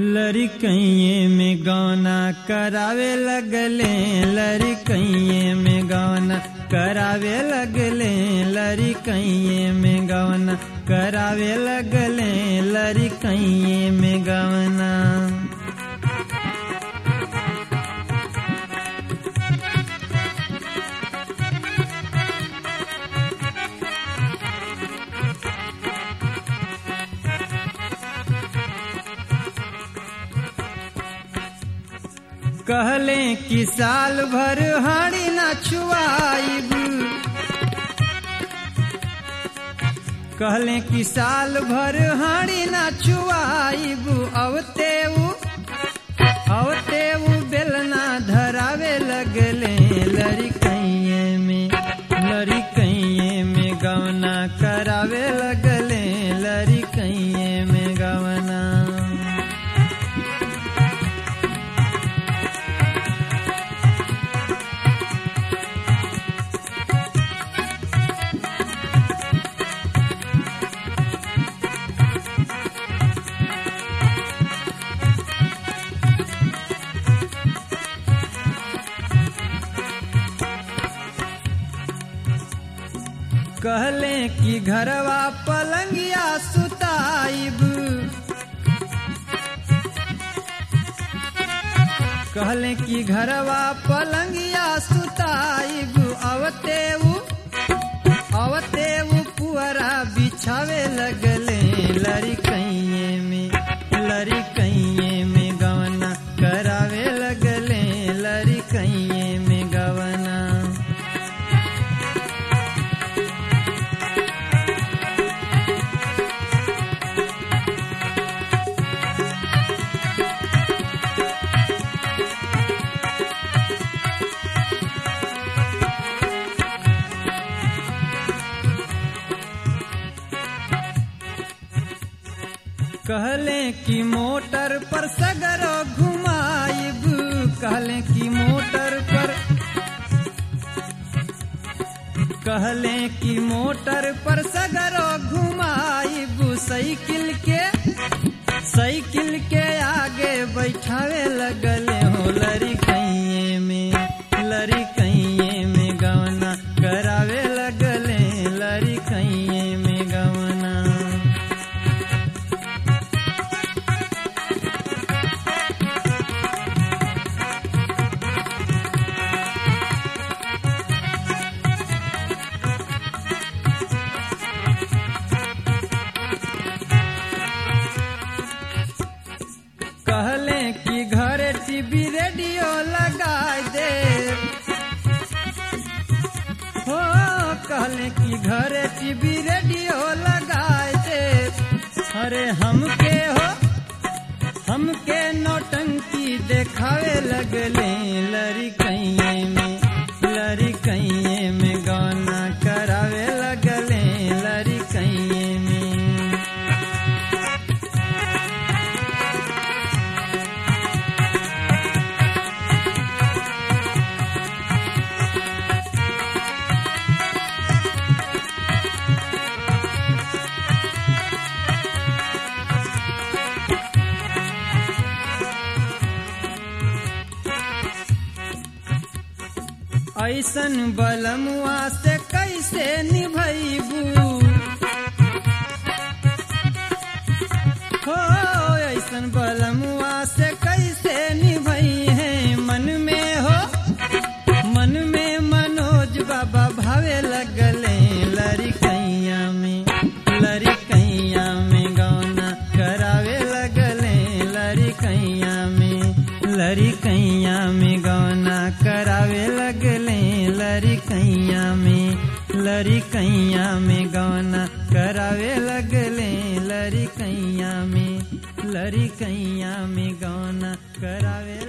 लड़कइये में गौना करावे लगले, लड़कइये में गौना करावे लगले, लड़कइये में गौना करावे लगले, लड़कइये में गौना। कहले कि साल भर हाड़ी ना छुआइब, कहले कि साल भर हाड़ी ना छुआइब, अवते उ बेलना धरावे लगले, लड़कइये में गौना करावे लगले, लड़कइये में गौना। कहले कि घरवा पलंगिया सुताइब, कहले कि घरवा पलंगिया सुताइब, अवते उ पुअरा बिछावे लगले, लड़कइये में गौना करावे लगले, लड़कइये में गौना। कहले कि मोटर पर सगरो घुमाइब, कहले कि मोटर पर सगरो घुमाइब, साइकिल के आगे बैठावे लगले हो, लड़कइये में गौना करावे लगले, लड़कइये में गौना। कहले कि घरे टीवी रेडियो लगाए दे, हो कहले कि घरे टीवी रेडियो लगाए दे, अरे हमके नौटंकी देखावे लगले, लड़कइये में गौना करावे लगले, लड़कइये में। ऐसन बलमुआ से कैसे निभैबू, हो ऐसन बलमुआ से कैसे निभई है, मन में मनोज बाबा भावे लगले, लड़कइया में गौना करावे लगले, लड़कइया में गौना करावे लगले, लड़कइया में गौना करावे लगले, लड़कइया में गौना करावे।